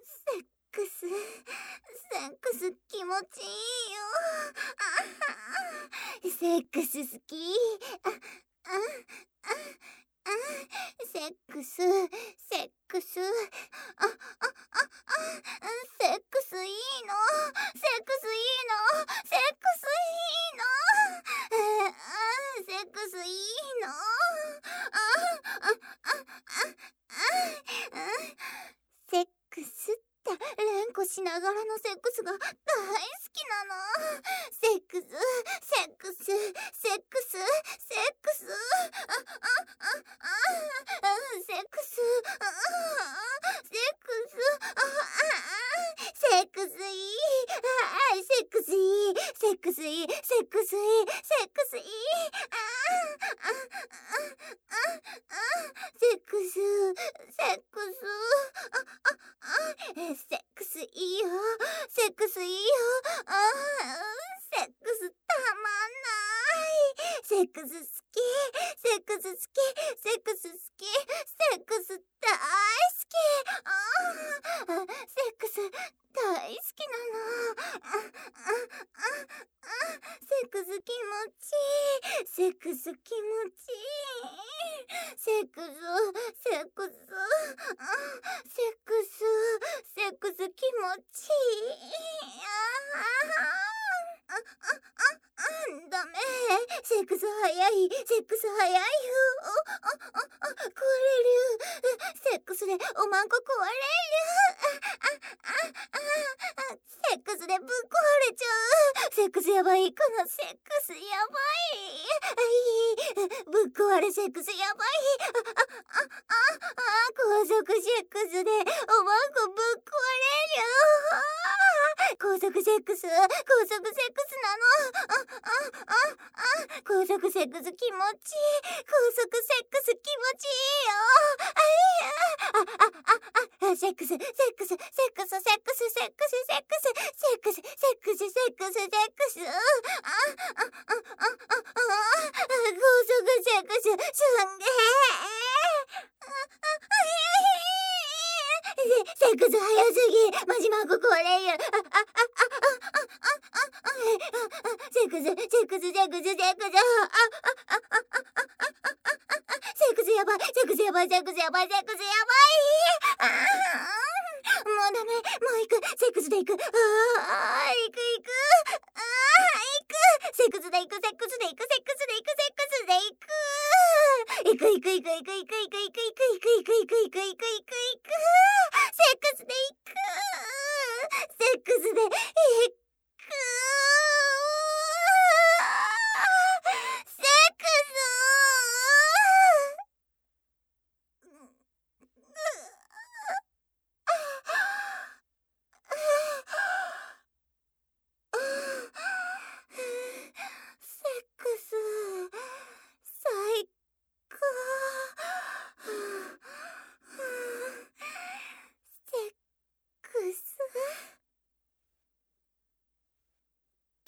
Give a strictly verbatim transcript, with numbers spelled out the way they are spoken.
セックス、セックス気持ちいいよ。あセックス好き。あ、あ、あ、あ、セックス、セックス、あ、あ、あ、あ、セックスいいの。セックスいいの。セックスいいの。あ、あ、セックスいいの。あ、あ、あ、あ、あ、セックスって連呼しながらのセックスが大好きなの。セックス、セックス、セックス、セックス、あ、あ、あ、あ、セックス、あ、セックス、あ、あ、セックスいい、あ、セックスいい、セックスいい、セックスいい、セックスいい、あ、あ、あ、あ、あ、セックス、セックス、あ、あ、あ、セックスいいよ、セックスいいよ、あ、セックスたまんない。セックス好き、セックス好き、セックス好き、セックス大好き。あ、セックス大好きなの。あ、あ、あ、あ、セックス気持ちいい、セックス気持ちいい、セックス、セックス、あ、セックス、セックス気持ちいい。ああ、あ、あ、あ、ダメ。セックス早い、セックス早いよ。あ、あ、あ、壊れる。セックスでおまんこ壊れる。あ、あ、あ、あ、セックスでぶっ壊れちゃう。セックスやばい、このセックスやばい。ぶっ壊れセックスやばい。あ、あ、あ、あ、高速セックスでおまんこぶっ壊れる。高速セックス、高速セックスなの。あ、あ、あ、あ、高速セックス気持ちいい。高速セックス気持ちいいよ。あ、あ、あ、あ、あ、セックス、セックス、セックス、セックス、セックス、セックス、セックス、セックス、セックス、セックス。あ、あ、あ、あ、あ、あ、高速セックス、すんげー。セックス早すぎ、マジマンコ壊れる。あ、あ、あ、あ、あ、あ、あ、あ、セックス、セックス、セックス、セックス、あ、あ、あ、あ、あ、あ、あ、セックスやばい、セックスやばい、セックスやばい、セックスやばい。ああ、もうダメ、もう行く、セックスで行く。ああ、行く行く。ああ、行く。セックスで行く、セックスで行く、セックスで行く、セックスで行く。行く行く行く行く行く行く行く行く行く行く行く行く行く行く。セックスで